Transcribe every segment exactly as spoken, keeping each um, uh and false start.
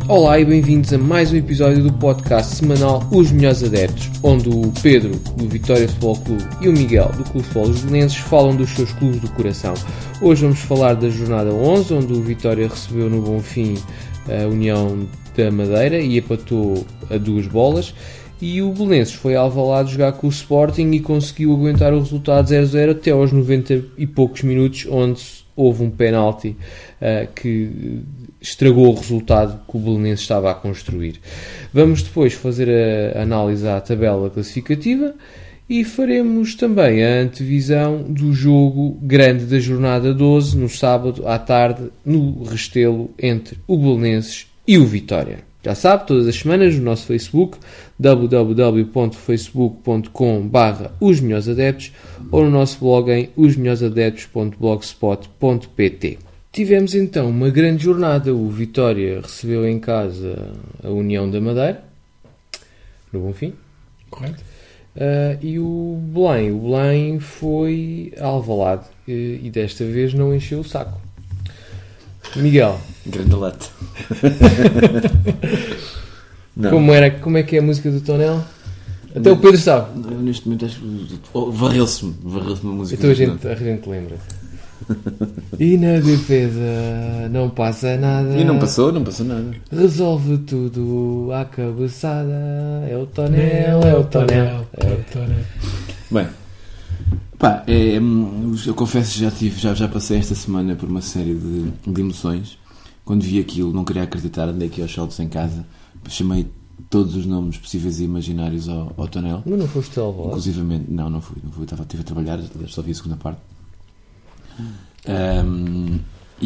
Olá e bem-vindos a mais um episódio do podcast semanal Os Melhores Adeptos, onde o Pedro, do Vitória Futebol Clube, e o Miguel, do Clube de Futebol dos Belenenses, falam dos seus clubes do coração. Hoje vamos falar da jornada onze, onde o Vitória recebeu no Bonfim a União da Madeira e empatou a duas bolas, e o Belenenses foi a Alvalade jogar com o Sporting e conseguiu aguentar o resultado zero a zero até aos noventa e poucos minutos, onde houve um penalti uh, que estragou o resultado que o Belenenses estava a construir. Vamos depois fazer a análise à tabela classificativa e faremos também a antevisão do jogo grande da jornada doze, no sábado à tarde, no Restelo, entre o Belenenses e o Vitória. Já sabe, todas as semanas no nosso Facebook, w w w ponto facebook ponto com barra os melhores adeptos, ou no nosso blog em os melhores adeptos ponto blogspot ponto p t. Tivemos então uma grande jornada. O Vitória recebeu em casa a União da Madeira, no Bonfim. Correto. Uh, e o Belém, o Belém foi a Alvalade e, e desta vez não encheu o saco. Miguel. Grande lata. como, era, como é que é a música do Tonel? Até não, o Pedro sabe. Eu, neste momento acho que varreu-se-me. Varreu-se-me a música. Então a gente, a gente lembra. E na defesa não passa nada. E não passou, não passou nada. Resolve tudo à cabeçada. É o Tonel, é o Tonel. É o Tonel. Bem, pá, é, eu confesso que já, tive, já, já passei esta semana por uma série de, de emoções. Quando vi aquilo, não queria acreditar, andei aqui aos saltos em casa, chamei todos os nomes possíveis e imaginários ao, ao Tonel. Mas não foste ao Alvalade? Inclusivamente, não, não fui, não fui, estava, estive a trabalhar, só vi a segunda parte. Um,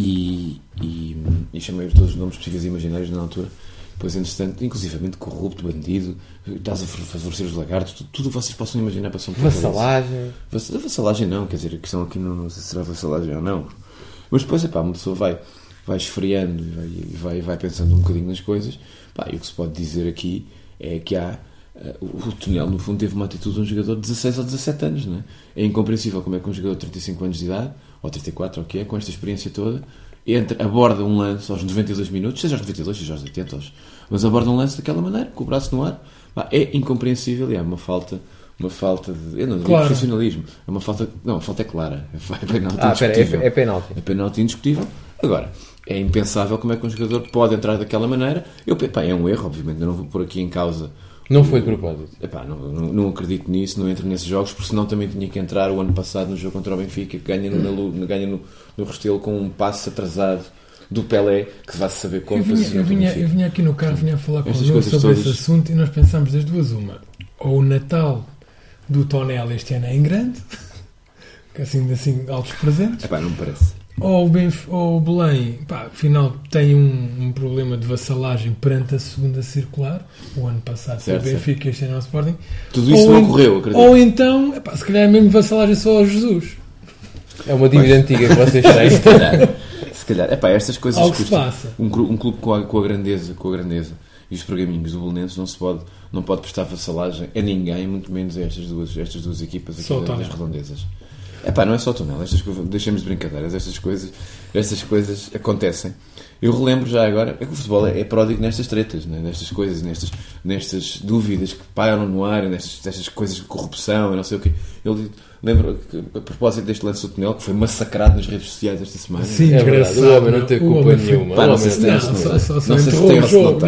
e, e, e chamei todos os nomes possíveis e imaginários na altura. Depois, entretanto, inclusivamente corrupto, bandido, estás a favorecer os lagartos, tudo, tudo o que vocês possam imaginar passam por vassalagem. Vass, vassalagem não, quer dizer, a questão aqui não, não sei se será vassalagem ou não. Mas depois, epá, uma pessoa vai, vai esfriando e vai, e vai, vai pensando um bocadinho nas coisas. Pá, e o que se pode dizer aqui é que há. Uh, o, o Tonel, no fundo, teve uma atitude de um jogador de dezasseis ou dezassete anos, não é? É incompreensível como é que um jogador de trinta e cinco anos de idade, ou trinta e quatro, ou o que é, com esta experiência toda, entra, aborda um lance aos noventa e dois minutos, seja aos noventa e dois, seja aos oitenta, aos, mas aborda um lance daquela maneira, com o braço no ar. Pá, é incompreensível e é uma falta, uma falta de. Eu não digo claro. Profissionalismo, é uma falta. Não, a falta é clara. É penalti ah, indiscutível. É, é penalti. É penalti indiscutível. Agora, é impensável como é que um jogador pode entrar daquela maneira. Eu, pá, é um erro, obviamente, eu não vou pôr aqui em causa. Não foi de propósito. Epá, não, não, não acredito nisso, não entro nesses jogos, porque senão também tinha que entrar o ano passado no jogo contra o Benfica, que ganha, no, ganha no, no Restelo com um passo atrasado do Pelé, que vai-se saber como. Eu vinha, eu, vinha, eu vinha aqui no carro, vinha a falar com o João sobre todas. Esse assunto e nós pensámos das duas uma. Ou o Natal do Tonel este ano é em grande, que assim, assim altos presentes. Epá, não me parece. Ou o, Benf- ou o Belém, pá, afinal tem um, um problema de vassalagem perante a segunda circular. O ano passado foi o Benfica, este ano é o Sporting. Tudo isso ou não ocorreu, acredito. Ou então, epá, se calhar é mesmo vassalagem só ao Jesus. É uma dívida Mas... antiga que vocês têm. Se calhar, se calhar. Epá, estas coisas Algo se passa. Um, um clube com a, com a grandeza, com a grandeza e os pergaminhos do Belenenses não se pode, não pode prestar vassalagem a ninguém, muito menos a estas duas, estas duas equipas aqui das redondezas. É pá, não é só o Tonel, estas coisas, deixemos de brincadeiras, estas coisas, estas coisas acontecem. Eu relembro já agora, é que o futebol é, é pródigo nestas tretas, né? Nestas coisas, nestas, nestas dúvidas que pairam no ar, nestas, nestas coisas de corrupção e não sei o quê. Eu lembro que, a propósito deste lance do Tonel, que foi massacrado nas redes sociais esta semana. Sim, é verdade, o homem não teve culpa nenhuma. Pá, não sei se tem ou se não tem. Não sei se tem ou se não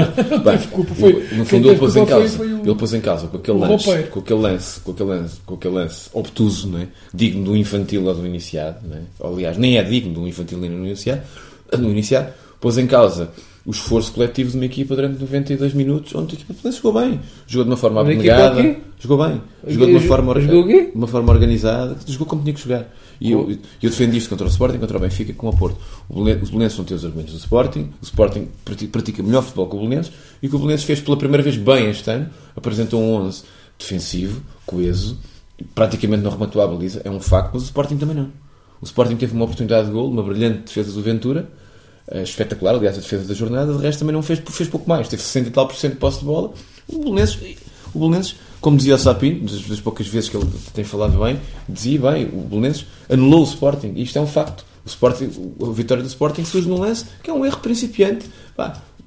tem. No fundo ele pôs em causa, ele pôs em causa com aquele lance, com aquele lance, com aquele lance, com aquele lance obtuso, não é? Digno do infantil ou do iniciado, não é? Aliás, nem é digno do infantil nem do iniciado, no iniciado, pôs em causa o esforço coletivo de uma equipa durante noventa e dois minutos, onde a equipa jogou bem, jogou de uma forma abnegada, jogou bem, jogou de uma forma, de uma forma organizada, jogou como tinha que jogar. E eu, eu defendi isto contra o Sporting, contra o Benfica, com o Porto. O Belenenses não tem os argumentos do Sporting, o Sporting pratica melhor futebol que o Belenenses, e que o Belenenses fez pela primeira vez bem este ano, apresentou um onze defensivo, coeso, praticamente não rematou a baliza, é um facto, mas o Sporting também não. O Sporting teve uma oportunidade de golo, uma brilhante defesa do Ventura, espetacular, aliás, a defesa da jornada. De resto também não fez, fez pouco mais, teve sessenta e tal por cento de posse de bola. O Belenenses, o Belenenses, como dizia o Sapinto, das, das poucas vezes que ele tem falado bem, dizia bem, o Belenenses anulou o Sporting, e isto é um facto. O Sporting, a vitória do Sporting surge num lance que é um erro principiante. Pá,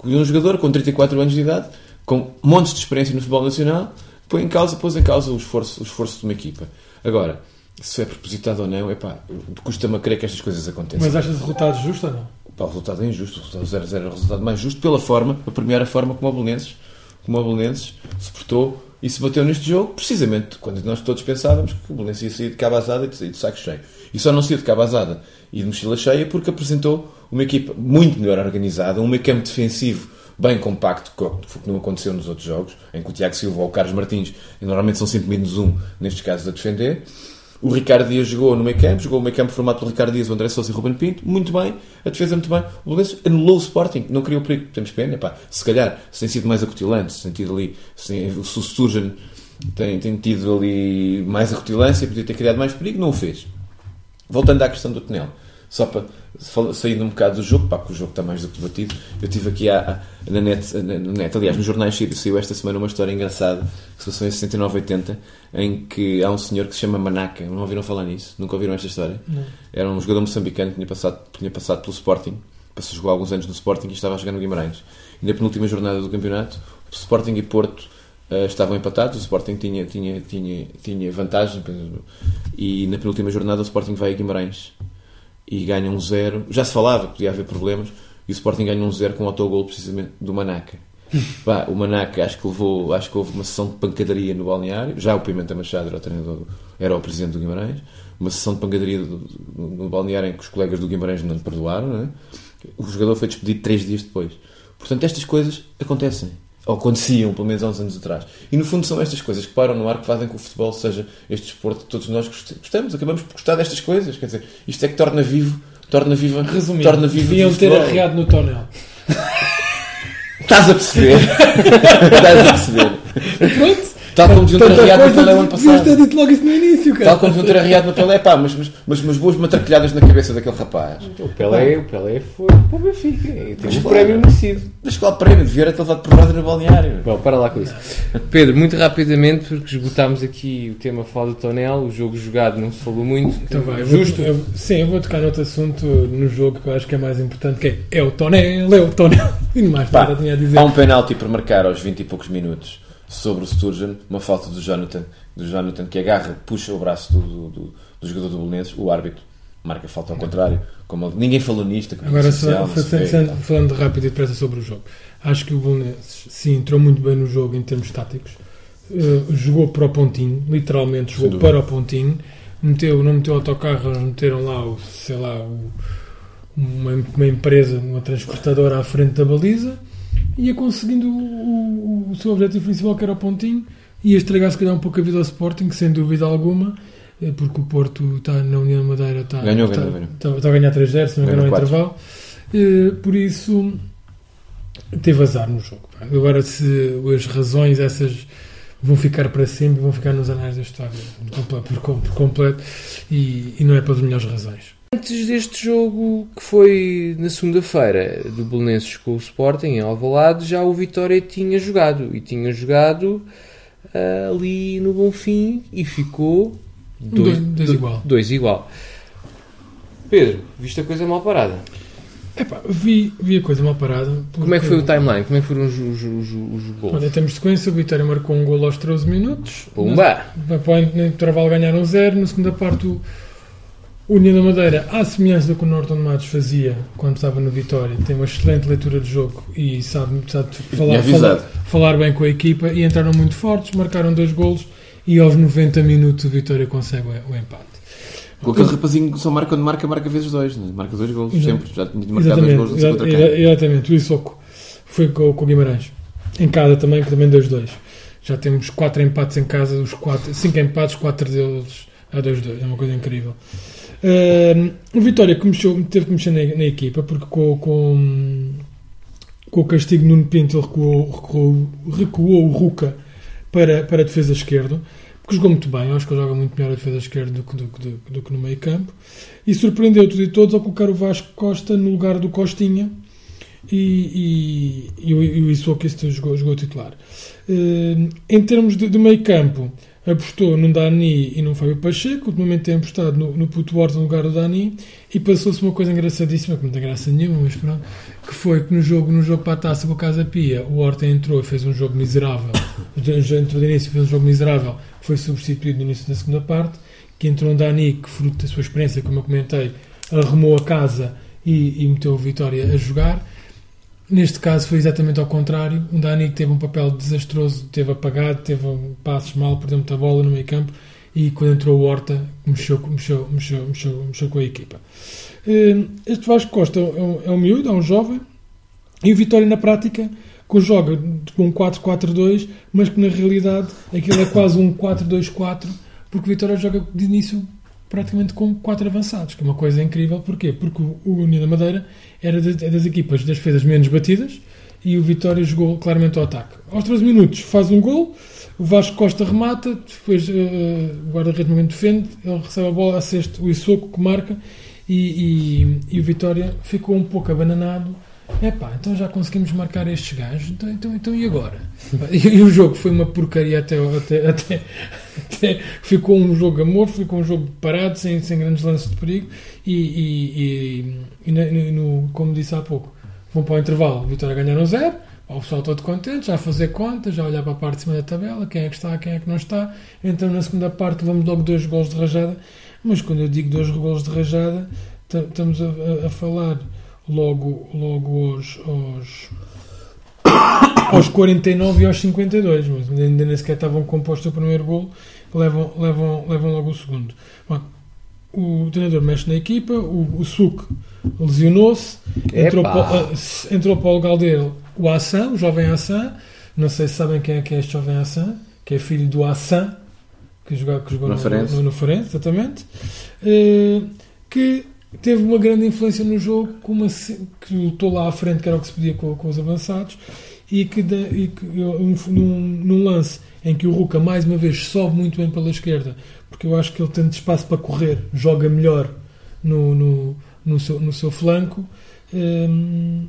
um jogador com trinta e quatro anos de idade, com montes de experiência no futebol nacional, põe em causa, pôs em causa o esforço, o esforço de uma equipa. Agora, se é propositado ou não, epá, custa-me a crer que estas coisas aconteçam. Mas achas o resultado justo ou não? Pá, o resultado é injusto. O resultado zero a zero é o resultado mais justo pela forma, a premiar a forma como o Belenenses, como o Belenenses se portou e se bateu neste jogo, precisamente quando nós todos pensávamos que o Belenenses ia sair de cabo azada e de, de saco cheio. E só não saiu de cabo azada e de mochila cheia porque apresentou uma equipa muito melhor organizada, um meio campo defensivo bem compacto, que não aconteceu nos outros jogos, em que o Tiago Silva ou o Carlos Martins normalmente são sempre menos um, nestes casos, a defender. O Ricardo Dias jogou no meio campo, jogou o meio campo formado pelo Ricardo Dias, o André Sousa e o Ruben Pinto, muito bem, a defesa muito bem. O Belenenses anulou o Sporting, não criou perigo, temos pena, pá, se calhar, se tem sido mais acutilante, se tem tido ali, se o Sturgeon tem, tem tido ali mais acutilância, podia ter criado mais perigo, não o fez. Voltando à questão do Tonel, só para sair um bocado do jogo, pá, porque o jogo está mais do que debatido, eu tive aqui a, a, na, net, na net, aliás, nos jornais saiu esta semana uma história engraçada, que se passou em sessenta e nove oitenta, em que há um senhor que se chama Manaca, não ouviram falar nisso? Nunca ouviram esta história? Não. Era um jogador moçambicano que tinha passado, tinha passado pelo Sporting, passou a jogar alguns anos no Sporting e estava a jogar no Guimarães. E na penúltima jornada do campeonato, o Sporting e Porto uh, estavam empatados, o Sporting tinha, tinha, tinha, tinha vantagem, e na penúltima jornada o Sporting vai a Guimarães e ganha um zero. Já se falava que podia haver problemas, e o Sporting ganha um zero com um autogol precisamente do Manaca. Pá, o Manaca acho que levou, acho que houve uma sessão de pancadaria no balneário. Já o Pimenta Machado era o treinador, era o presidente do Guimarães. Uma sessão de pancadaria do, do, no balneário em que os colegas do Guimarães não lhe perdoaram, não é? O jogador foi despedido três dias depois. Portanto, estas coisas acontecem, ou aconteciam pelo menos há uns anos atrás, e no fundo são estas coisas que param no ar que fazem que o futebol seja este desporto que todos nós gostamos, acabamos por gostar destas coisas. Quer dizer, isto é que torna vivo, torna viva, resumindo, torna vivo deviam ter arreado no tonel. Estás a perceber? Estás a perceber? Pronto. Tal como deviam ter arriado no Pelé o ano passado. Devias ter dito logo isso no início, cara. Tal como deviam ter arriado no Pelé, pá, mas, mas, mas, mas boas matraquilhadas na cabeça daquele rapaz. O Pelé, o Pelé foi para o Benfica e teve um prémio merecido. Mas qual prémio? Devia ter levado porrada no balneário. Bom, para lá com isso. Pedro, muito rapidamente, porque esgotámos aqui o tema fala do Tonel, o jogo jogado não se falou muito. Então vai, justo. Eu, sim, eu vou tocar noutro assunto no jogo que eu acho que é mais importante, que é, é o Tonel, é o Tonel. E mais pá, nada tinha a dizer. Há um penalti para marcar aos vinte e poucos minutos sobre o Sturgeon, uma falta do Jonathan, do Jonathan que agarra, puxa o braço do, do, do, do jogador do Belenenses, o árbitro marca falta ao contrário, como ninguém falou nisto. Agora, social, só, falando, falando rápido e depressa sobre o jogo, acho que o Belenenses sim, entrou muito bem no jogo em termos táticos, uh, jogou para o pontinho, literalmente jogou para o pontinho, meteu, não meteu autocarro, eles meteram lá o, sei lá, o, uma, uma empresa, uma transportadora à frente da baliza, ia conseguindo o, o, o seu objetivo principal, que era o pontinho, ia estragar se calhar um pouco a vida ao Sporting, sem dúvida alguma, porque o Porto está na União de Madeira, está, ganhou, está, ganhou, ganhou. Está, está a ganhar três zero, se não me engano, no intervalo. Por isso teve azar no jogo. Agora, se as razões essas vão ficar para sempre, vão ficar nos anais da história por, por, por completo, e, e não é pelas melhores razões. Antes deste jogo, que foi na segunda-feira, do Belenenses com o Sporting em Alvalade, já o Vitória tinha jogado, e tinha jogado uh, ali no Bonfim, e ficou dois, dois, dois, igual. dois igual. Pedro, viste a coisa mal parada? Epá, vi, vi a coisa mal parada. Como é que foi o timeline? Como é que foram os, os, os, os gols? Olha, temos sequência, o Vitória marcou um gol aos treze minutos. Pumba! No intervalo ganharam zero, na segunda parte o O União da Madeira, à semelhança do que o Norton Matos fazia quando estava no Vitória, tem uma excelente leitura de jogo e sabe, sabe falar, falar, falar bem com a equipa, e entraram muito fortes, marcaram dois golos e aos noventa minutos o Vitória consegue o, o empate. Com aquele rapazinho que só marca quando marca, marca vezes dois, né? Marca dois golos, sempre. Já tinha marcado dois golos no contra quem? Exatamente, o Issoco foi com, com o Guimarães. Em casa também, que também dois dois. Já temos quatro empates em casa, os quatro, cinco empates, quatro deles a dois dois. É uma coisa incrível. Uh, o Vitória que mexeu, teve que mexer na, na equipa, porque com, com, com o castigo de Nuno Pinto ele recuou, recuou, recuou o Ruca para, para a defesa esquerda, porque jogou muito bem. Eu acho que ele joga muito melhor a defesa esquerda do que, do, do, do que no meio campo, e surpreendeu tudo e todos ao colocar o Vasco Costa no lugar do Costinha, e, e, e, e o Issoco jogou, jogou titular. Uh, em termos de, de meio campo, apostou num Dani e num Fábio Pacheco, ultimamente tem apostado no, no Puto Horta no lugar do Dani, e passou-se uma coisa engraçadíssima, que não tem graça nenhuma, mas pronto, que foi que no jogo, no jogo para a taça com a Casa Pia, o Horta entrou e fez um jogo miserável, já entrou de início, fez um jogo miserável, foi substituído no início da segunda parte, que entrou um Dani que, fruto da sua experiência, como eu comentei, arrumou a casa e, e meteu o Vitória a jogar. Neste caso foi exatamente ao contrário. O Dani teve um papel desastroso, teve apagado, teve um passos mal, perdeu muita bola no meio campo, e quando entrou o Horta mexeu, mexeu, mexeu, mexeu, mexeu com a equipa. Este Vasco Costa é um, é um miúdo, é um jovem, e o Vitória na prática que joga com um quatro quatro dois, mas que na realidade aquilo é quase um quatro dois quatro, porque o Vitória joga de início praticamente com quatro avançados, que é uma coisa incrível. Porquê? Porque o União da Madeira era das, das equipas das defesas menos batidas, e o Vitória jogou claramente ao ataque. Aos treze minutos faz um gol, o Vasco Costa remata, depois uh, o guarda-redes no momento defende, ele recebe a bola, assiste o Issoco que marca, e, e, e o Vitória ficou um pouco abananado. Epá, então já conseguimos marcar estes gajos, então, então, então e agora? E, e o jogo foi uma porcaria até, até, até, até ficou um jogo amorfo, ficou um jogo parado, sem, sem grandes lances de perigo, e, e, e, e no, no, como disse há pouco, vão para o intervalo, o Vitória ganharam zero, o pessoal todo contente, já a fazer contas, já a olhar para a parte de cima da tabela, quem é que está, quem é que não está. Então na segunda parte vamos logo dois golos de rajada, mas quando eu digo dois golos de rajada, estamos a, a, a falar logo, logo aos, aos, aos quarenta e nove e aos cinquenta e dois, mas ainda nem sequer estavam compostos o primeiro golo, levam, levam, levam logo o segundo. Bom, o treinador mexe na equipa, o, o Suc lesionou-se, entrou, para, entrou para o lugar dele o Assan, o jovem Assan, não sei se sabem quem é que é este jovem Assan, que é filho do Assan, que jogou, que jogou no, no, no Farense, exatamente, uh, que teve uma grande influência no jogo, com uma, que lutou lá à frente, que era o que se pedia com, com os avançados, e que, de, e que um, num, num lance em que o Ruca mais uma vez sobe muito bem pela esquerda, porque eu acho que ele tem espaço para correr, joga melhor no, no, no, seu, no seu flanco, um,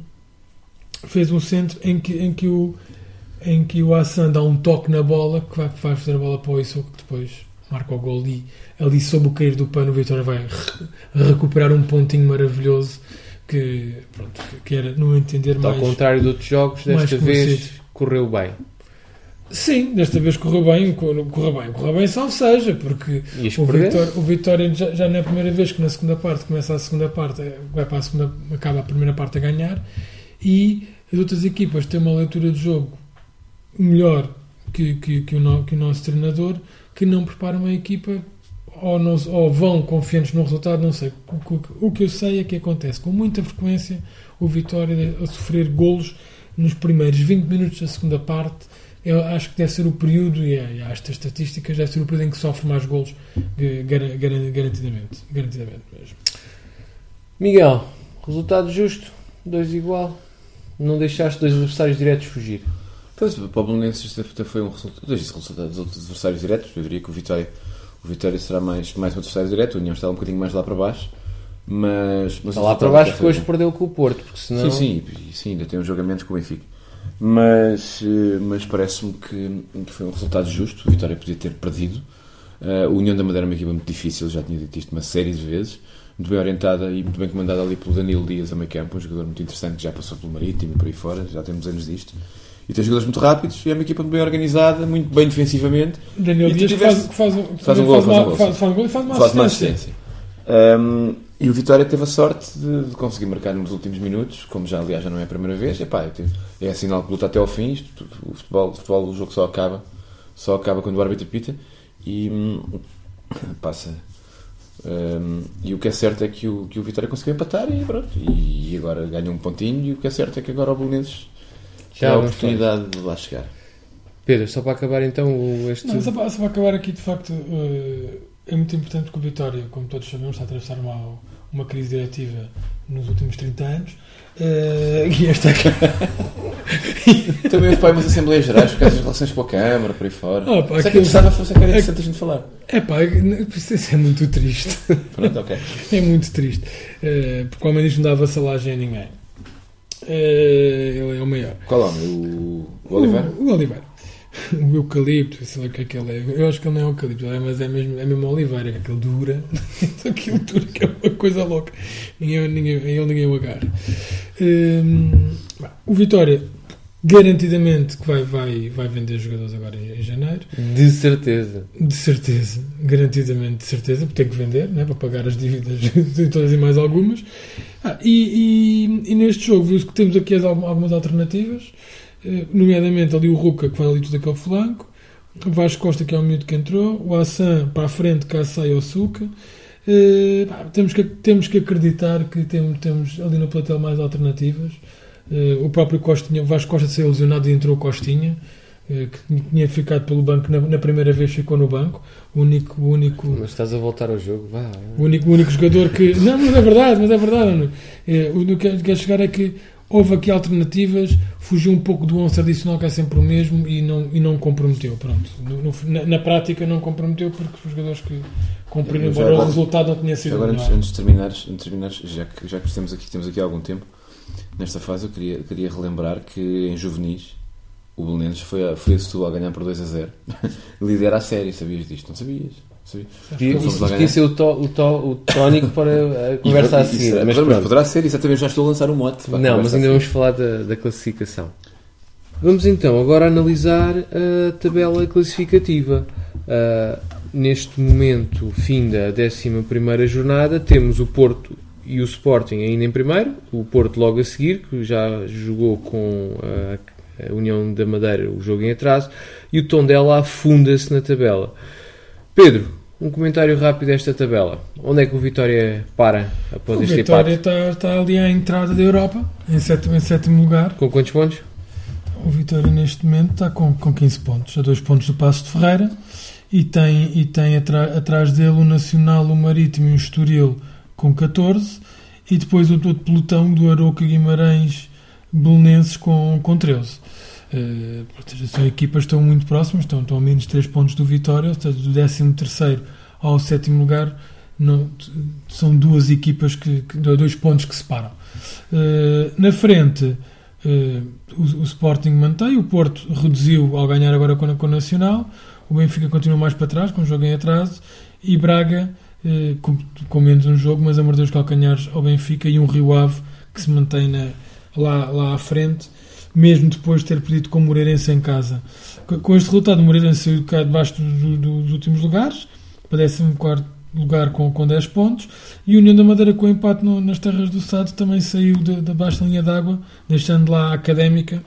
fez um centro em que, em que o em que o Assan dá um toque na bola, que vai, que vai fazer a bola para o Issoco, que depois marca o gol, e ali sob o cair do pano o Vitória vai re- recuperar um pontinho maravilhoso que, pronto, que era, no meu entender, mais... Ao contrário de outros jogos, desta vez correu bem. Sim, desta vez correu bem, correu bem, correu bem, salvo seja, porque o Vitória, o Vitória já, já não é a primeira vez que na segunda parte começa a segunda parte, vai para a segunda, acaba a primeira parte a ganhar, e as outras equipas têm uma leitura de jogo melhor que, que, que, o, no, que o nosso treinador, que não prepara uma equipa, ou, não, ou vão confiantes no resultado, não sei. O, o, o que eu sei é que acontece com muita frequência o Vitória a sofrer golos nos primeiros vinte minutos da segunda parte. Eu acho que deve ser o período, e há estas estatísticas, deve ser o período em que sofre mais golos, gar, gar, garantidamente, garantidamente mesmo. Miguel, resultado justo, dois igual, não deixaste dois adversários diretos fugir. Pois, para o Belenenses isto foi um resultado, dois resultados dos outros adversários diretos. Eu diria que o Vitória, o Vitória será mais, mais um adversário direto, o União está um bocadinho mais lá para baixo, mas... mas lá para baixo que hoje perdeu com o Porto, porque senão... Sim, sim, sim, ainda tem um jogamento com o Benfica. Mas, mas parece-me que, que foi um resultado justo. O Vitória podia ter perdido. Uh, o União da Madeira é uma equipa muito difícil, já tinha dito isto uma série de vezes, muito bem orientada e muito bem comandada ali pelo Danilo Dias a meio campo, um jogador muito interessante que já passou pelo Marítimo e por aí fora, já temos anos disto. E tem jogadores muito rápidos, e é uma equipa muito bem organizada, muito bem defensivamente. Daniel Dias tivesse... faz, faz, faz um gol, faz um gol, faz, faz um gol e faz uma faz assistência. Um, e o Vitória teve a sorte de, de conseguir marcar nos últimos minutos, como já aliás já não é a primeira vez. Epá, é sinal que luta até ao fim. Isto, o, futebol, o futebol, o jogo só acaba, só acaba quando o árbitro pita e hum, passa. Um, e o que é certo é que o, que o Vitória conseguiu empatar e pronto. E, e agora ganha um pontinho. E o que é certo é que agora o Belenenses já a oportunidade de lá chegar. Pedro, só para acabar então este... Não, só, para, só para acabar aqui, de facto, uh, é muito importante que o Vitória, como todos sabemos, está a atravessar uma, uma crise diretiva nos últimos trinta anos. Uh, e esta aqui... Também houve umas Assembleias Gerais por causa das relações com a Câmara, por aí fora. Oh, pá, Só que precisava fosse a cara interessante a gente falar. É pá, isso é muito triste. Pronto, ok. É muito triste. Uh, porque o homem diz que não dá vassalagem a ninguém. Uh, ele é o maior. Qual homem? O, o Oliveira? O, o Oliveira. o eucalipto, sei lá o que é que ele é. Eu acho que ele não é eucalipto, mas é mesmo, é mesmo oliveira, que aquele dura. Aquilo dura, que é uma coisa louca. Ninguém, ninguém, ele ninguém o agarra. Um, o Vitória, garantidamente, que vai, vai, vai vender jogadores agora em, em janeiro. De certeza. De certeza. Garantidamente de certeza, porque tem que vender, né, para pagar as dívidas de todas e mais algumas. Ah, e, e, e neste jogo, viu-se que temos aqui as, algumas alternativas. Nomeadamente ali o Ruca, que vai ali tudo aquele flanco, o Vasco Costa, que é o miúdo que entrou, o Assan para a frente, Kassai e Osuka. Uh, temos, que, temos que acreditar que temos, temos ali no plantel mais alternativas. Uh, o próprio Costinha, o Vasco Costa saiu lesionado e entrou o Costinha, uh, que tinha ficado pelo banco na, na primeira vez, ficou no banco. O único, o único, mas estás a voltar ao jogo, vá. O único, o único jogador que. Não, mas é verdade, mas é verdade. Uh, o que quer chegar é que houve aqui alternativas, fugiu um pouco do onze tradicional, que é sempre o mesmo, e não, e não comprometeu. Pronto. No, no, na, na prática não comprometeu, porque os jogadores que cumpriram, embora agora, o resultado não tinha sido agora, melhor. Antes, antes de terminares, antes de terminares já, que, já que temos aqui, temos aqui há algum tempo, nesta fase eu queria, queria relembrar que em juvenis o Belenenses foi a, foi a Setúbal a ganhar por dois a zero. Lidera a série, sabias disto? Não sabias? Podia ser o, to, o, to, o tónico para a conversa a seguir. Mas poderá, poderá ser, exatamente, já estou a lançar um mote. Não, mas ainda vamos falar da, da classificação. Vamos então agora analisar a tabela classificativa. Uh, neste momento, fim da décima primeira jornada, temos o Porto e o Sporting ainda em primeiro. O Porto logo a seguir, que já jogou com a, a União da Madeira o jogo em atraso. E o Tondela afunda-se na tabela. Pedro, um comentário rápido desta tabela. Onde é que o Vitória para após o este empate? O Vitória está, está ali à entrada da Europa, em sétimo, em sétimo lugar. Com quantos pontos? O Vitória neste momento está com, com quinze pontos, a dois pontos do Paços de Ferreira, e tem, e tem atra, atrás dele o Nacional, o Marítimo e o Estoril com catorze, e depois o outro pelotão do Arouca, Guimarães, Belenenses com, com treze. Uh, são equipas que estão muito próximas, estão, estão a menos três pontos do Vitória, ou seja, do décimo terceiro ao sétimo lugar, não, são duas equipas que, que dois pontos que separam. Uh, na frente, uh, o, o Sporting mantém, o Porto reduziu ao ganhar agora com, com o Nacional, o Benfica continua mais para trás, com o jogo em atraso, e Braga uh, com, com menos um jogo, mas a mordeu os calcanhares ao Benfica, e um Rio Ave que se mantém na, lá, lá à frente, mesmo depois de ter perdido com o Moreirense em casa. Com este resultado, o Moreirense saiu cá debaixo do, do, dos últimos lugares, para décimo quarto lugar com, com dez pontos, e a União da Madeira, com o empate no, nas terras do Sado, também saiu de, de baixo da linha d'água, deixando lá a Académica.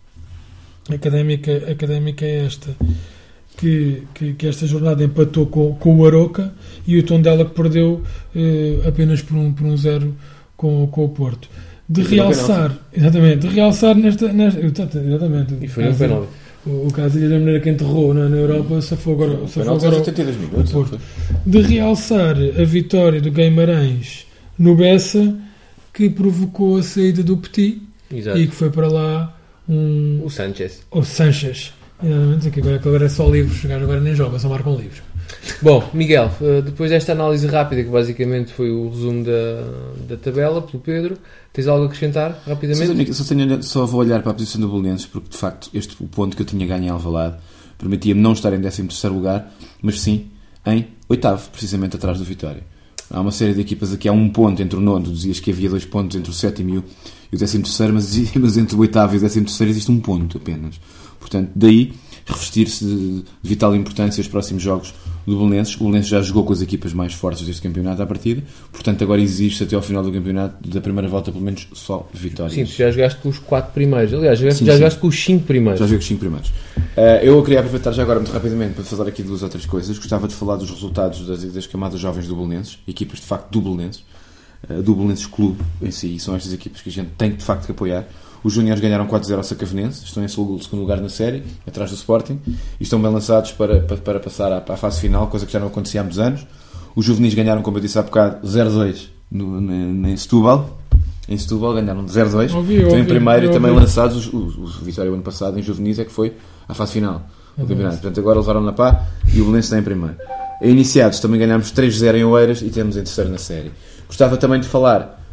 A Académica, a Académica é esta, que, que, que esta jornada empatou com, com o Arouca, e o Tondela que perdeu eh, apenas por um, por um zero com, com o Porto. De realçar, exatamente, de realçar nesta, nesta exatamente, e foi no penalti. O, o Casilhas, da maneira que enterrou na, na Europa, só foi agora, só foi agora oitenta e dois minutos, o Porto. De realçar a vitória do Guimarães no Bessa, que provocou a saída do Petit. Exato. E que foi para lá um... o Sanchez. O Sanchez. Exatamente, que agora, que agora é só livros, os gajos agora nem jogam, só marcam livros. Bom, Miguel, depois desta análise rápida, que basicamente foi o resumo da, da tabela, pelo Pedro, tens algo a acrescentar rapidamente? Só, tenho, só vou olhar para a posição do Belenenses, porque de facto este o ponto que eu tinha ganho em Alvalade permitia-me não estar em décimo terceiro lugar, mas sim em oitavo, precisamente atrás do Vitória. Há uma série de equipas aqui, há um ponto entre o nono, dizias que havia dois pontos entre o sétimo e o, e o décimo terceiro, mas, mas entre o oitavo e o décimo terceiro existe um ponto apenas. Portanto, daí revestir-se de, de vital importância os próximos jogos do Belenenses. O Belenenses já jogou com as equipas mais fortes deste campeonato à partida, portanto agora exige-se até ao final do campeonato, da primeira volta pelo menos só vitórias. Sim, tu já jogaste com os quatro primeiros, aliás, já, sim, já sim. jogaste com os cinco primeiros. Já joguei com os cinco primeiros. Uh, eu queria aproveitar já agora muito rapidamente para falar aqui duas outras coisas. Gostava de falar dos resultados das, das camadas jovens do Belenenses, equipas de facto do Belenenses, uh, do Belenenses Clube em si, e são estas equipas que a gente tem de facto que apoiar. Os júniores ganharam quatro a zero ao Sacavenense, estão em segundo lugar na série, atrás do Sporting, e estão bem lançados para, para, para passar à, à fase final, coisa que já não acontecia há muitos anos. Os juvenis ganharam, como eu disse há bocado, zero a dois no, no, em Setúbal. Em Setúbal ganharam zero a dois. Estão em primeiro e também lançados. O, o, o Vitória, o ano passado, em juvenis, é que foi à fase final do campeonato. Portanto, agora levaram na pá e o Belenenses está em primeiro. Em iniciados, também ganhámos três a zero em Oeiras e temos em terceiro na série. Gostava também de falar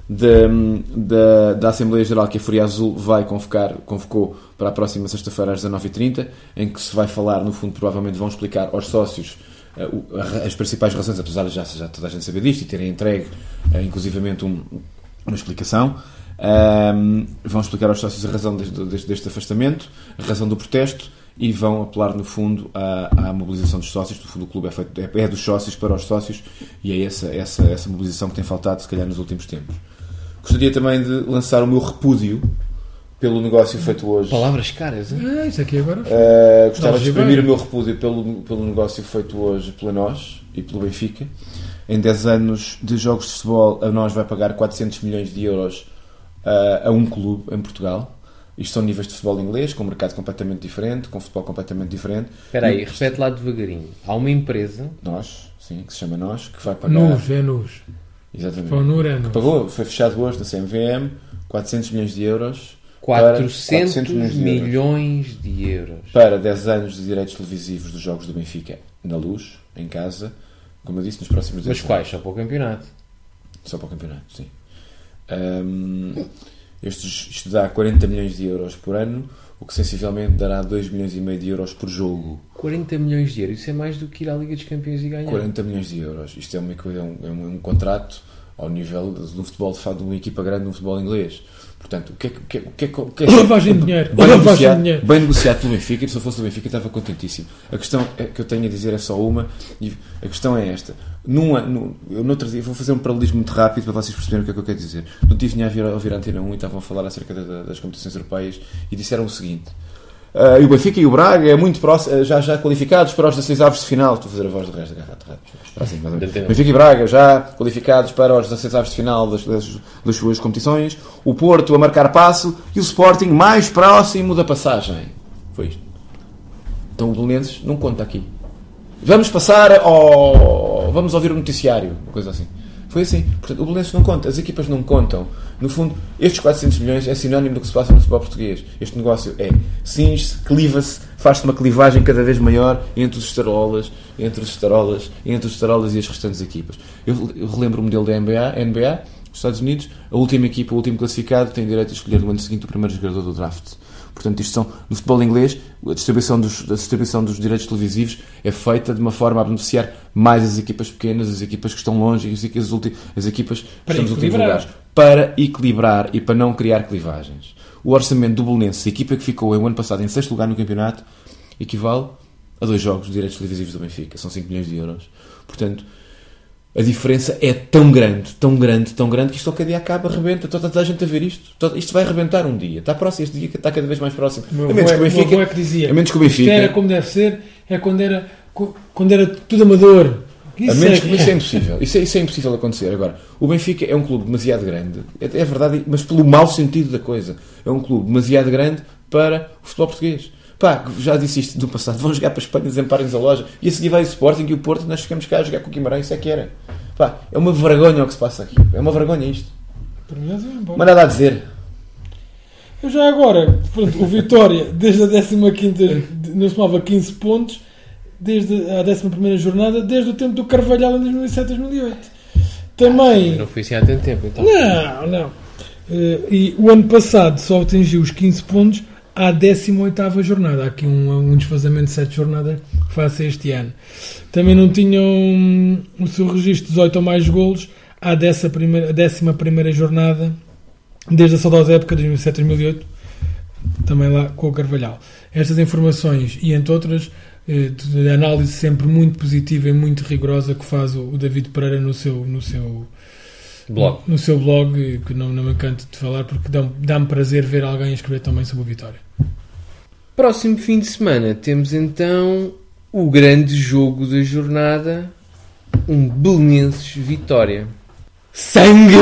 da, da, da Assembleia Geral que a Fúria Azul vai convocar, convocou para a próxima sexta-feira às dezanove e trinta, em que se vai falar, no fundo, provavelmente vão explicar aos sócios uh, as principais razões, apesar de já, já toda a gente saber disto e terem entregue, uh, inclusivamente, um, uma explicação. Um, vão explicar aos sócios a razão deste, deste, deste afastamento, a razão do protesto, e vão apelar, no fundo, à, à mobilização dos sócios. No fundo, o clube é, feito, é, é dos sócios para os sócios, e é essa, essa, essa mobilização que tem faltado, se calhar, nos últimos tempos. Gostaria também de lançar o meu repúdio pelo negócio feito hoje. Palavras caras, hein? Ah, isso aqui agora. Uh, gostava de exprimir o meu repúdio pelo, pelo negócio feito hoje pela nós e pelo Benfica. Em dez anos de jogos de futebol, a nós vai pagar quatrocentos milhões de euros uh, a um clube em Portugal. Isto são níveis de futebol inglês, com um mercado completamente diferente, com futebol completamente diferente. Espera aí, repete lá devagarinho. Há uma empresa... Nós, sim, que se chama Nós, que vai pagar... Nus, é Nus. Exatamente. O Nur é Nus. Que pagou, foi fechado hoje na C M V M, quatrocentos milhões de euros... quatrocentos milhões de euros. Para dez anos de direitos televisivos dos jogos do Benfica na Luz, em casa, como eu disse, nos próximos dez anos. Mas quais? Só para o campeonato? Só para o campeonato, sim. Um, estes, isto dá quarenta milhões de euros por ano, o que sensivelmente dará dois milhões e meio de euros por jogo. quarenta milhões de euros? Isso é mais do que ir à Liga dos Campeões e ganhar. quarenta milhões de euros. Isto é, uma, é, um, é um contrato ao nível do futebol, de fato, de uma equipa grande no futebol inglês. Portanto, o que é que é, o que é, o que é, lavagem de dinheiro, bem, negociado, de dinheiro. Bem negociado pelo Benfica, e se eu fosse do Benfica estava contentíssimo. A questão é, que eu tenho a dizer é só uma, e a questão é esta. Numa, num, eu no outro dia vou fazer um paralelismo muito rápido para vocês perceberem o que é que eu quero dizer. No dia vinha a ouvir, a ouvir a Antena um e estavam a falar acerca da, das competições europeias e disseram o seguinte: uh, e o Benfica e o Braga é muito próximo, já, já qualificados para os dezasseis avos de final. Estou a fazer a voz do resto da garrafa. Assim, Benfica e Braga já qualificados para os dezasseis avos de final das, das, das suas competições. O Porto a marcar passo e o Sporting mais próximo da passagem. Foi isto. Então o Belenenses não conta aqui. Vamos passar ao... Vamos ouvir o noticiário. Uma coisa assim. Foi assim. Portanto, o Belenenses não conta. As equipas não contam. No fundo, estes quatrocentos milhões é sinónimo do que se passa no futebol português. Este negócio é cinge-se, cliva-se, faz-se uma clivagem cada vez maior entre os estarolas, entre os estarolas, entre os estarolas e as restantes equipas. Eu, eu relembro o modelo da N B A, N B A, nos Estados Unidos, a última equipa, o último classificado, tem direito a escolher no ano seguinte o primeiro jogador do draft. Portanto, isto são, no futebol inglês, a distribuição, dos, a distribuição dos direitos televisivos é feita de uma forma a beneficiar mais as equipas pequenas, as equipas que estão longe e as, as, ulti, as equipas que estão nos últimos lugares. Para equilibrar e para não criar clivagens. O orçamento do Belenenses, a equipa que ficou o ano passado em sexto lugar no campeonato, equivale a dois jogos de direitos televisivos do Benfica. São cinco milhões de euros. Portanto, a diferença é tão grande, tão grande, tão grande, que isto qualquer dia acaba, arrebenta. Toda, toda a gente a ver isto. Toda, isto vai arrebentar um dia. Está próximo, este dia está cada vez mais próximo. A menos que o Benfica... é que dizia, a menos que o Benfica... Isto era como deve ser, é quando era, quando era tudo amador. Isso, a menos é, que, isso é impossível. Isso é, isso é impossível acontecer. Agora, o Benfica é um clube demasiado grande. É, é verdade, mas pelo mau sentido da coisa. É um clube demasiado grande para o futebol português. Pá, já disse isto do passado. Vão jogar para a Espanha, desemparem-nos a loja. E a seguir vai o Sporting e o Porto. Nós ficamos cá a jogar com o Guimarães. Isso é que era. Pá, é uma vergonha o que se passa aqui. É uma vergonha isto. Mas nada a dizer. Eu já agora, pronto, o Vitória, desde a décima quinta, não somava quinze pontos, desde a décima primeira jornada, desde o tempo do Carvalhal em dois mil e sete, dois mil e oito. Também... Não foi assim há tanto tempo, então. Não, não. Uh, e o ano passado só atingiu os quinze pontos à décima oitava jornada. Há aqui um, um desfazamento de sete jornadas face a este ano. Também não tinham um, o seu registro de dezoito ou mais golos à décima primeira jornada, desde a saudosa época de dois mil e sete, dois mil e oito, também lá com o Carvalhal. Estas informações e, entre outras, de análise sempre muito positiva e muito rigorosa que faz o David Pereira no seu, no seu blog, no, no seu blog, que não, não me encanta de falar, porque dá-me, dá-me prazer ver alguém escrever também sobre a Vitória. Próximo fim de semana temos então o grande jogo da jornada, um Belenenses Vitória. Sangue!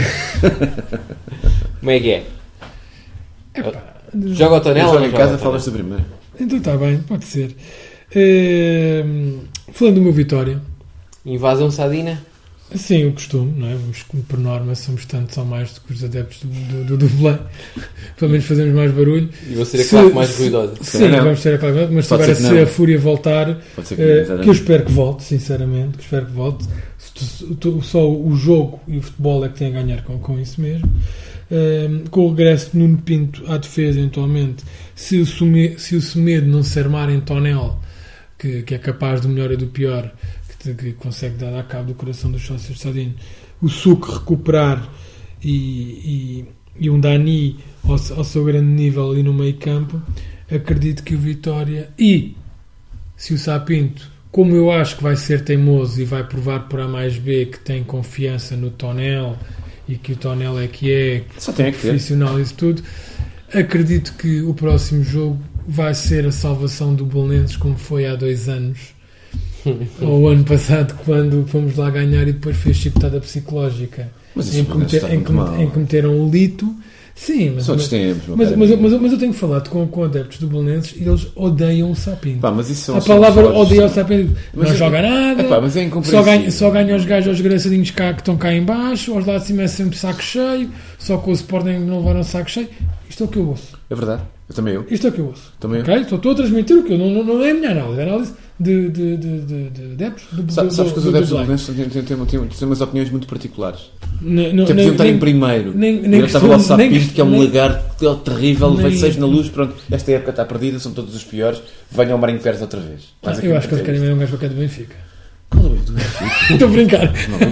Como é que é? Epá, joga o Tonel ou em casa? Falas-te primeiro. Então está bem, pode ser. Uh, falando do meu Vitória, invasão Sadina? Sim, o costume, não é? Os, por norma somos tantos ou mais do que os adeptos do, do, do Belém. Pelo menos fazemos mais barulho. E vou ser a claque mais ruidosa. Sim, não. Vamos ser a claque, mas agora se não. a Fúria voltar, que, uh, que eu espero que volte, sinceramente, que espero que volte. Só o jogo e o futebol é que tem a ganhar com, com isso mesmo. Uh, com o regresso de Nuno Pinto à defesa, eventualmente, se o, Sume, se o Semedo não se armar em Tonel, que, que é capaz do melhor e do pior, que, que consegue dar a cabo do coração dos sócios de Sardinha, o Suco recuperar e, e, e um Dani ao, ao seu grande nível ali no meio campo, acredito que o Vitória, e se o Sapinto, como eu acho que vai ser teimoso e vai provar por A mais B que tem confiança no Tonel e que o Tonel é que é Só tem que profissional e isso tudo, acredito que o próximo jogo vai ser a salvação do Belenenses, como foi há dois anos ou o ano passado, quando fomos lá ganhar e depois fez chicotada psicológica em que, meter, em, que, em que meteram o Lito. Sim, mas, mas, tempos, mas, mas, mas, mas, mas eu tenho falado com, com adeptos do Belenenses e eles odeiam o Sapinto. Pá, mas isso a palavra odeia o Sapinto. Não é, joga nada, é, pá, mas é só, ganha, só ganha os gajos aos graçadinhos cá que estão cá em baixo, aos lados de cima é sempre saco cheio, só com o Sporting não levaram saco cheio. Isto é o que eu ouço. É verdade, eu também eu. Isto é o que eu ouço. Também okay? eu. Estou, estou a transmitir o que eu, não, não, não é a minha análise, é a análise de, de, de, de, de adeptos do, Sa, do, Sabes que os do, adeptos do do Belenenses têm, têm, têm, têm, têm umas opiniões muito particulares. Não, não, podiam estar em primeiro. Nem, nem eu estava lá o Sapinto, que é um nem, lagarto terrível, nem, veio seis na luz, pronto, esta época está perdida, são todos os piores, venham ao Marinho Pérez outra vez. Ah, eu acho que eles querem ver um gajo para cá do Benfica. Qual é o do Benfica? Estou a brincar.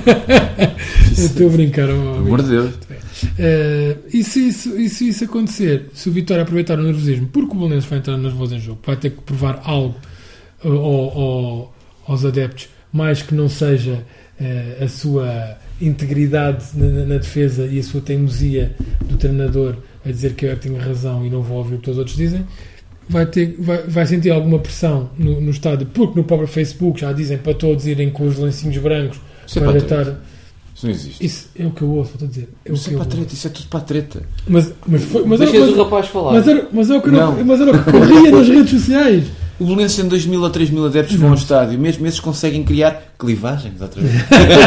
Estou a brincar. Pelo amor de Deus. Uh, e se isso, e se isso acontecer, se o Vitória aproveitar o nervosismo, porque o Belenenses vai entrar nervoso em jogo, vai ter que provar algo uh, ao, ao, aos adeptos, mais que não seja uh, a sua integridade na, na defesa e a sua teimosia do treinador a dizer que eu tenho razão e não vou ouvir o que os outros dizem, vai, ter, vai, vai sentir alguma pressão no, no estádio, porque no próprio Facebook já dizem para todos irem com os lencinhos brancos isso para é estar... Isso não existe. Isso é o que eu ouço, estou a dizer. É isso, o que é para treta, isso é tudo para a treta. Mas, mas, foi, mas Deixa o rapaz falar. Mas era, mas era o que não. Mas era o que corria nas redes sociais. O Belenenses tem dois mil ou três mil adeptos que vão ao estádio. Mesmo esses conseguem criar clivagens, outra vez.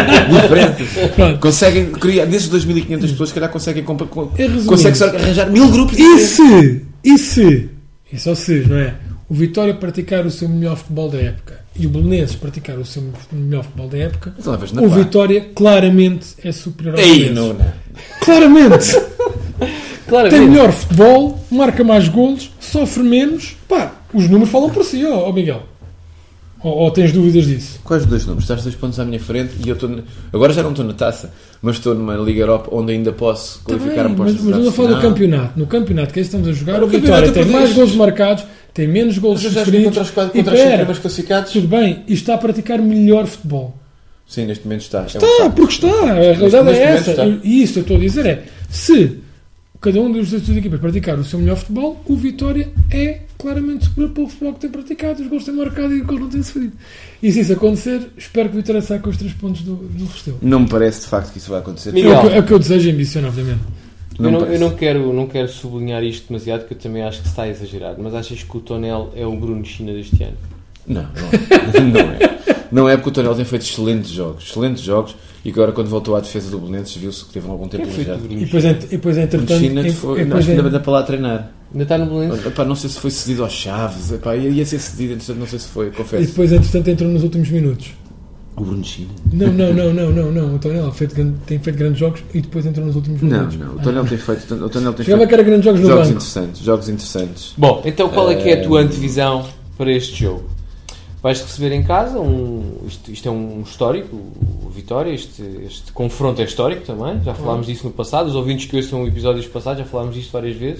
Diferentes. Conseguem criar, desses dois mil e quinhentas pessoas, se calhar conseguem comprar, conseguem arranjar mil grupos. E se, e se, e só se, não é? O Vitória praticar o seu melhor futebol da época e o Belenenses praticar o seu melhor futebol da época, o Vitória claramente é superior ao Belenenses. Não, não. Claramente. Claramente. Tem melhor futebol, marca mais golos, sofre menos. Pá, os números falam por si, ó, ó Miguel. Ou, ou tens dúvidas disso? Quais os dois números? Estás dois pontos à minha frente e eu estou... Agora já não estou na taça, mas estou numa Liga Europa onde ainda posso qualificar-me para Mas, mas não falo do campeonato. No campeonato que estamos a jogar, o, o Vitória tem mais golos marcados, tem menos golos sofridos. Contra os, contra os cinco primeiros classificados. Tudo bem, e está a praticar melhor futebol. Sim, neste momento está. Está, é um porque está. A realidade é essa. E isso eu estou a dizer é, se cada um dos duas equipas praticar o seu melhor futebol, o Vitória é claramente superior pelo futebol que tem praticado, os gols têm marcado e os gols não têm sofrido. E se isso acontecer, espero que o Vitória saia com os três pontos do, do Restelo. Não me parece de facto que isso vai acontecer. É o, que, é o que eu desejo e ambiciono, obviamente. Não eu, não, eu não, quero, não quero sublinhar isto demasiado, porque eu também acho que está a exagerar, mas achas que o Tonel é o Bruno China deste ano? Não, não, não é. Não é porque o Tonel tem feito excelentes jogos, excelentes jogos, e agora quando voltou à defesa do Belenenses viu-se que teve algum tempo já. E depois, e depois entretanto... China foi, não, acho que ainda dá para lá treinar. Ainda está no Belenenses? Epá, não sei se foi cedido aos Chaves, epá, ia ser cedido, não sei se foi, confesso. E depois entretanto entrou nos últimos minutos. O Bruno China? Não, não, não, não, não, não. O Tonel feito, tem feito grandes jogos e depois entrou nos últimos minutos. Não, não. O Tonel ah. tem feito... O Tonel tem feito que era grandes jogos no jogos banco. interessantes, jogos interessantes. Bom, então qual é que é a tua antevisão para este jogo? Vais receber em casa, um, isto, isto é um histórico, o Vitória, este, este confronto é histórico também, já falámos disso no passado, os ouvintes que ouçam episódios passados, já falámos disto várias vezes.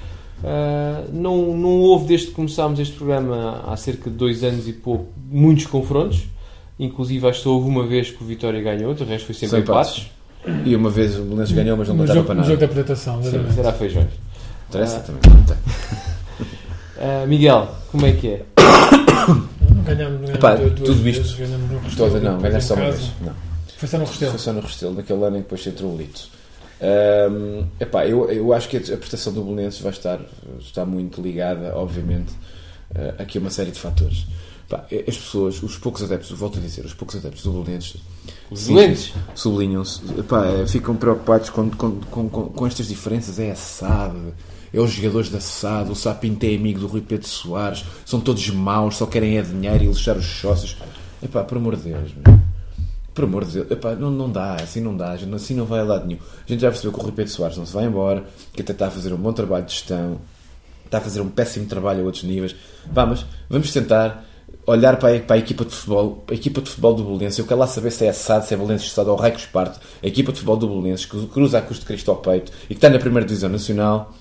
Uh, não, não houve, desde que começámos este programa, há cerca de dois anos e pouco, muitos confrontos, inclusive acho que houve uma vez que o Vitória ganhou, o resto foi sempre empates. E uma vez o Belenenses ganhou, mas não contaram para nada. No jogo da apresentação, será feijões. Interessa uh, também, não tem. Uh, Miguel, como é que é? Ganhámos, ganhámos Epá, duas, tudo duas isto. Vezes, ganhámos no Restelo, não, ganhaste só uma vez. Não. Foi só no Restelo. Foi só no Restelo, naquele ano em que depois entrou o Lito. Um, epá, eu, eu acho que a prestação do Belenenses vai estar, está muito ligada, obviamente, uh, aqui a uma série de fatores. Pá, as pessoas, os poucos adeptos, volto a dizer, os poucos adeptos do Belenenses, os Belenenses sublinham-se, pá, ficam preocupados com, com, com, com, com estas diferenças. É a S A D, é os jogadores da S A D, o Sapinto é amigo do Rui Pedro Soares, são todos maus, só querem é dinheiro e lixar os sócios. Epá, por amor de Deus, meu. Por amor de Deus, epá, não, não dá, assim não dá, assim não vai a lado nenhum. A gente já percebeu que o Rui Pedro Soares não se vai embora, que até está a fazer um bom trabalho de gestão, está a fazer um péssimo trabalho a outros níveis. Pá, mas vamos tentar olhar para a, para a equipa de futebol, a equipa de futebol do Belenenses. Eu quero lá saber se é S A D, se é Belenenses Estado ou Raio que Esparto, a equipa de futebol do Belenenses, que cruza a custo de Cristo ao peito e que está na primeira divisão nacional.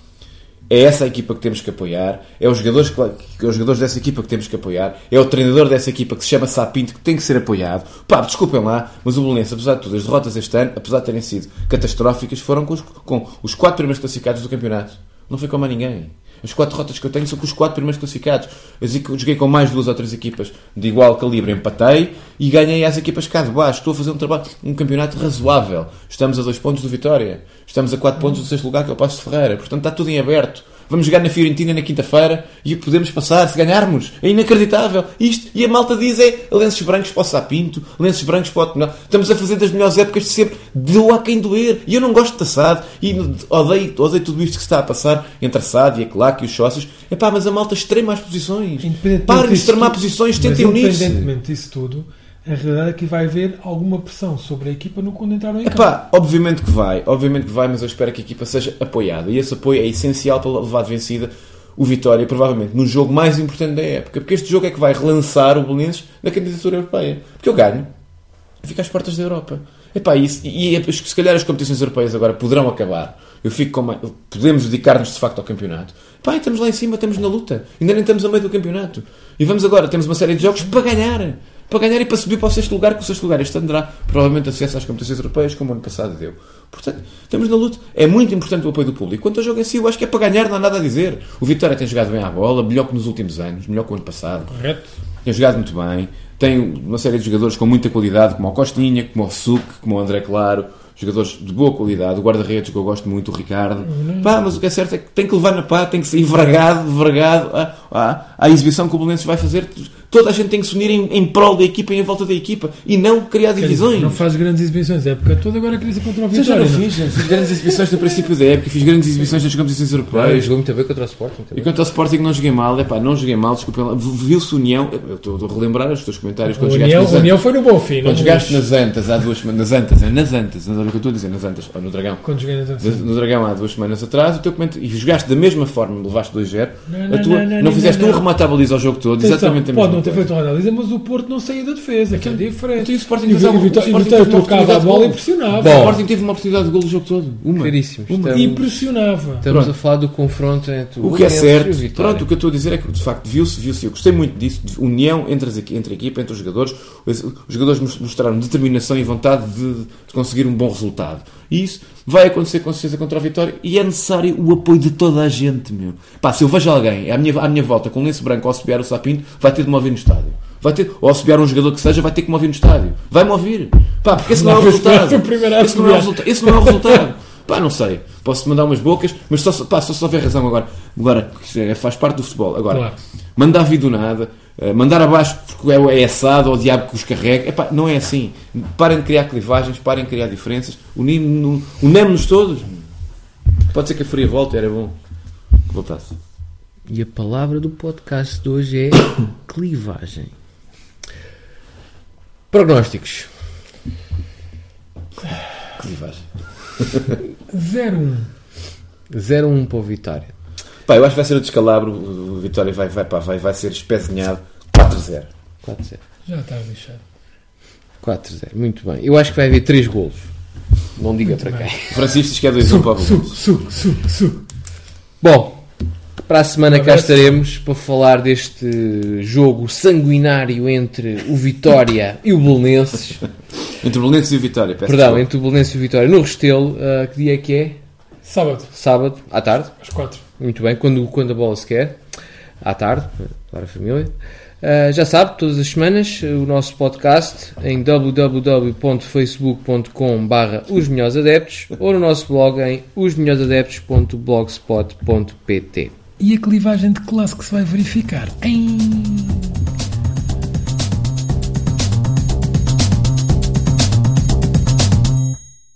É essa a equipa que temos que apoiar, é os jogadores, que, é os jogadores dessa equipa que temos que apoiar, é o treinador dessa equipa que se chama Sapinto que tem que ser apoiado. Pá, desculpem lá, mas o Belenenses, apesar de tudo, as derrotas este ano, apesar de terem sido catastróficas, foram com os, com os quatro primeiros classificados do campeonato. Não foi com mais ninguém. As quatro derrotas que eu tenho são com os quatro primeiros classificados. Eu joguei com mais duas ou três equipas de igual calibre, empatei e ganhei as equipas cá de baixo. Estou a fazer um trabalho, um campeonato razoável. Estamos a dois pontos do Vitória. Estamos a quatro pontos do sexto lugar, que é o Paços de Ferreira. Portanto, está tudo em aberto. Vamos jogar na Fiorentina na quinta-feira e podemos passar se ganharmos. É inacreditável. Isto, e a malta diz é lenços brancos para o Sapinto, lenços brancos para o Tonel. Estamos a fazer das melhores épocas de sempre. Deu a quem doer. E eu não gosto de S A D e odeio, odeio tudo isto que se está a passar entre a S A D e a Claque e os sócios. Epá, mas a malta extrema as posições. Parem de extremar posições, tentem unir-se. Independentemente disso tudo, a realidade é que vai haver alguma pressão sobre a equipa no quando entraram em campo. Epá, obviamente que vai, obviamente que vai, mas eu espero que a equipa seja apoiada. E esse apoio é essencial para levar de vencida o Vitória, provavelmente, no jogo mais importante da época. Porque este jogo é que vai relançar o Belenenses na candidatura europeia. Porque eu ganho, fico às portas da Europa. Epá, isso, e, e se calhar as competições europeias agora poderão acabar. Eu fico com mais, podemos dedicar-nos de facto ao campeonato. Epá, e estamos lá em cima, estamos na luta. Ainda nem estamos a meio do campeonato. E vamos agora, temos uma série de jogos para ganhar. Para ganhar e para subir para o sexto lugar, que o sexto lugar este ano dará provavelmente acesso às competições europeias, como o ano passado deu. Portanto, estamos na luta. É muito importante o apoio do público. Quanto ao jogo em si, eu acho que é para ganhar, não há nada a dizer. O Vitória tem jogado bem à bola, melhor que nos últimos anos, melhor que o ano passado. Correto. Tem jogado muito bem. Tem uma série de jogadores com muita qualidade, como o Costinha, como o Suc, como o André Claro. Jogadores de boa qualidade, o guarda-redes que eu gosto muito, o Ricardo. Uhum. Pá, mas o que é certo é que tem que levar na pá, tem que ser vergado, vergado à, à, à exibição que o Belenenses vai fazer. Toda a gente tem que se unir em, em prol da equipa e em volta da equipa e não criar divisões. Não faz grandes exibições, é porque toda agora queria ser contra o Vitória. Já não fiz, não. Fiz grandes exibições no princípio da época, fiz grandes exibições nas competições europeias. Jogou muito bem contra o Sporting. E contra o Sporting não joguei mal, é pá, não joguei mal, desculpem lá. Viu-se União, eu estou a relembrar os teus comentários. Quando o União, União foi no bom fim. Quando jogaste nas Antas há duas semanas, nas Antas, é nas Antas, não sabe o que eu estou a dizer, nas Antas, ou no Dragão. Quando joguei nas Antas. No Dragão há duas semanas atrás, o teu comentário, e jogaste da mesma forma, levaste dois zero, não, a não, tua, não, não, não fizeste não, não. um remate à baliza ao jogo todo, exatamente a mesma Pode não ter coisa. feito uma análise, mas o Porto não saía da defesa, que é diferente. E o Sporting E o Vitória trocava a bola e impressionava. Bom, o Sporting teve uma oportunidade de golo o jogo todo. Uma. Caríssimo. Uma. E impressionava. Estamos Pronto. a falar do confronto entre o que é certo. Pronto, o que eu estou a dizer é que de facto viu-se, viu-se. Eu gostei muito disso, de união entre, as, entre a equipa, entre os jogadores. Os, os jogadores mostraram determinação e vontade de, de conseguir um bom resultado. E isso vai acontecer com certeza contra a Vitória e é necessário o apoio de toda a gente, meu. Pá, se eu vejo alguém à minha, à minha volta com um lenço branco ao assobiar o Sapinto, vai ter de me ouvir no estádio. Vai ter, ou assobiar um jogador que seja, vai ter que me ouvir no estádio. Vai-me ouvir. Pá, porque esse não é o resultado. Esse não é o resultado. Esse não é o resultado. Pá, não sei. Posso-te mandar umas bocas, mas só, pá, só se houver razão agora. Agora, faz parte do futebol. Agora, claro. Mandar vir do nada, mandar abaixo porque é assado ou o diabo que os carrega. Epá, não é assim. Parem de criar clivagens, parem de criar diferenças. Unamos-nos todos. Pode ser que a fria volte, era bom que voltasse. E a palavra do podcast de hoje é clivagem. Prognósticos. Clivagem. zero um. zero um para o Vitória. Pá, eu acho que vai ser o descalabro. O Vitória vai, vai, pá, vai, vai ser espezinhado. quatro zero. quatro zero. Já está lixado. quatro zero. Muito bem. Eu acho que vai haver três golos. Não diga Muito para bem. quem. O Francisco diz que é dois a um para o Su, su, su, su. Bom, para a semana cá estaremos para falar deste jogo sanguinário entre o Vitória e o Belenenses. Entre o Belenenses e o Vitória. Perdão, desculpa. Entre o Belenenses e o Vitória no Restelo. Uh, que dia é que é? Sábado. Sábado, à tarde. Às quatro. Muito bem, quando, quando a bola se quer. À tarde, para a família. Uh, já sabe, todas as semanas, o nosso podcast em w w w ponto facebook ponto com barra os melhores adeptos ou no nosso blog em os melhores adeptos ponto blogspot ponto p t. E a clivagem de classe que se vai verificar em...